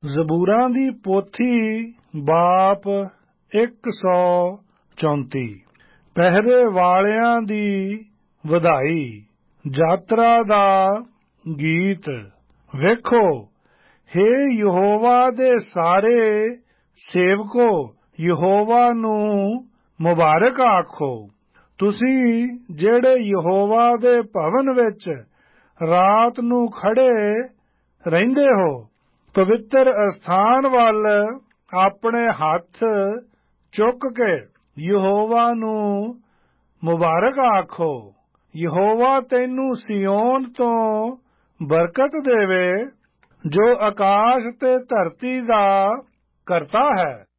ਜ਼ਬੂਰਾਂ ਦੀ ਪੋਥੀ ਬਾਪ 134। ਪਹਿਰੇ ਵਾਲਿਆਂ ਦੀ ਵਧਾਈ। ਯਾਤਰਾ ਦਾ ਗੀਤ। ਵੇਖੋ, ਹੇ ਯਹੋਵਾ ਦੇ ਸਾਰੇ ਸੇਵਕੋ, ਯਹੋਵਾ ਨੂੰ ਮੁਬਾਰਕ ਆਖੋ। ਤੁਸੀਂ ਜਿਹੜੇ ਯਹੋਵਾ ਦੇ ਭਵਨ ਵਿੱਚ ਰਾਤ ਨੂੰ ਖੜੇ ਰਹਿੰਦੇ ਹੋ, ਪਵਿੱਤਰ ਅਸਥਾਨ ਵੱਲ ਆਪਣੇ ਹੱਥ ਚੁੱਕ ਕੇ ਯਹੋਵਾ ਨੂੰ ਮੁਬਾਰਕ ਆਖੋ। ਯਹੋਵਾ ਤੈਨੂੰ ਸਿਯੋਨ ਤੋਂ ਬਰਕਤ ਦੇਵੇ, ਜੋ ਆਕਾਸ਼ ਤੇ ਧਰਤੀ ਦਾ ਕਰਤਾ ਹੈ।